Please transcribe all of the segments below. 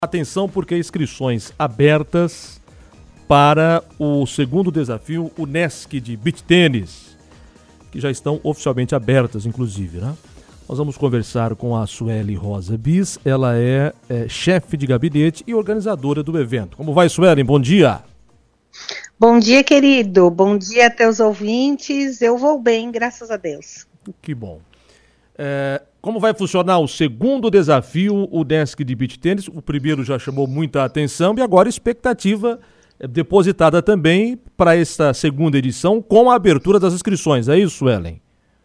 Atenção, porque inscrições abertas para o segundo desafio Unesc de Beach Tênis, que já estão oficialmente abertas, inclusive, né? Nós vamos conversar com a Sueli Rosa Bis, ela é chefe de gabinete e organizadora do evento. Como vai, Sueli? Bom dia! Bom dia, querido. Bom dia a teus ouvintes. Eu vou bem, graças a Deus. Que bom. Como vai funcionar o segundo desafio, o Unesc de Beach Tênis? O primeiro já chamou muita atenção e agora expectativa depositada também para esta segunda edição com a abertura das inscrições. É isso, Ellen?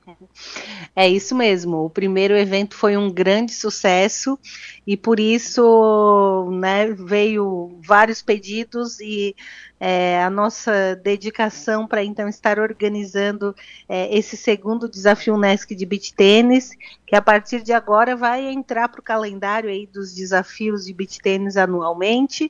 É isso mesmo. O primeiro evento foi um grande sucesso e por isso, né, veio vários pedidos e a nossa dedicação para então estar organizando esse segundo desafio Unesc de Beach Tênis, que a partir de agora vai entrar para o calendário aí dos desafios de Beach Tênis anualmente.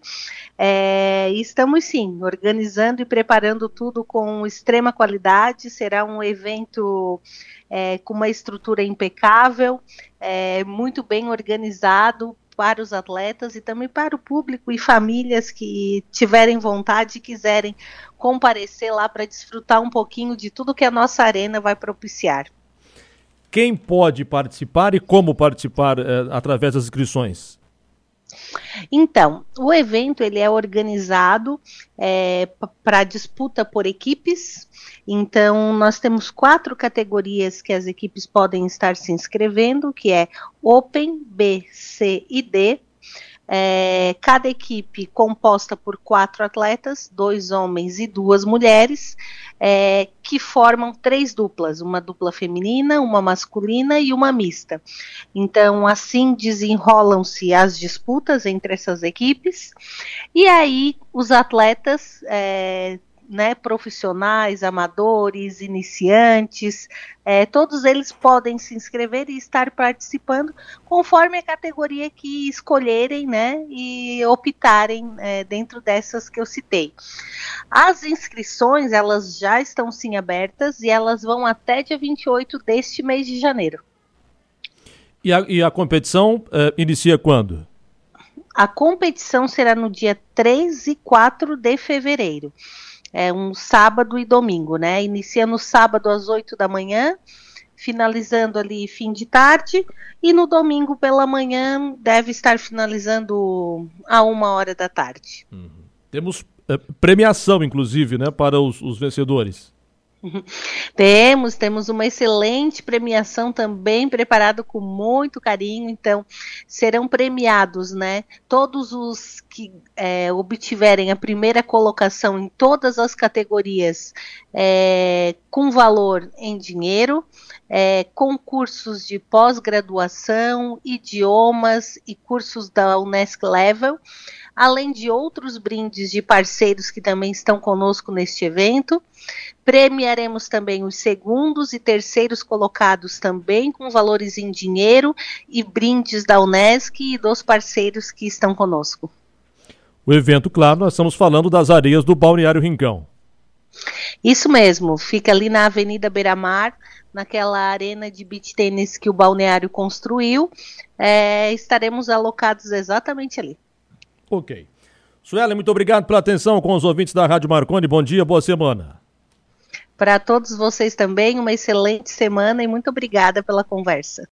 E estamos sim organizando e preparando tudo com extrema qualidade. Será um evento com uma estrutura impecável, muito bem organizado para os atletas e também para o público e famílias que tiverem vontade e quiserem comparecer lá para desfrutar um pouquinho de tudo que a nossa arena vai propiciar. Quem pode participar e como participar através das inscrições? Então, o evento ele é organizado para disputa por equipes. Então, nós temos 4 categorias que as equipes podem estar se inscrevendo, que é Open, B, C e D. Cada equipe composta por 4 atletas, 2 homens e 2 mulheres, que formam 3 duplas, uma dupla feminina, uma masculina e uma mista. Então, assim desenrolam-se as disputas entre essas equipes, e aí os atletas profissionais, amadores, iniciantes, todos eles podem se inscrever e estar participando conforme a categoria que escolherem, né, e optarem dentro dessas que eu citei. As inscrições, elas já estão sim abertas e elas vão até dia 28 deste mês de janeiro. E a competição inicia quando? A competição será no dia 3 e 4 de fevereiro. Um sábado e domingo, né? Inicia no sábado às 8 da manhã, finalizando ali fim de tarde, e no domingo pela manhã deve estar finalizando a 1h da tarde. Temos premiação, inclusive, né, para os vencedores. Temos uma excelente premiação também preparada com muito carinho. Então serão premiados, né, todos os que obtiverem a primeira colocação em todas as categorias com valor em dinheiro, concursos de pós-graduação, idiomas e cursos da Unesc Level, além de outros brindes de parceiros que também estão conosco neste evento. Premiaremos também os segundos e terceiros colocados também com valores em dinheiro e brindes da Unesc e dos parceiros que estão conosco. O evento, claro, nós estamos falando das areias do Balneário Rincão. Isso mesmo, fica ali na Avenida Beira-Mar, naquela arena de beach tênis que o Balneário construiu. Estaremos alocados exatamente ali. Ok. Sueli, muito obrigado pela atenção com os ouvintes da Rádio Marconi. Bom dia, boa semana. Para todos vocês também, uma excelente semana e muito obrigada pela conversa.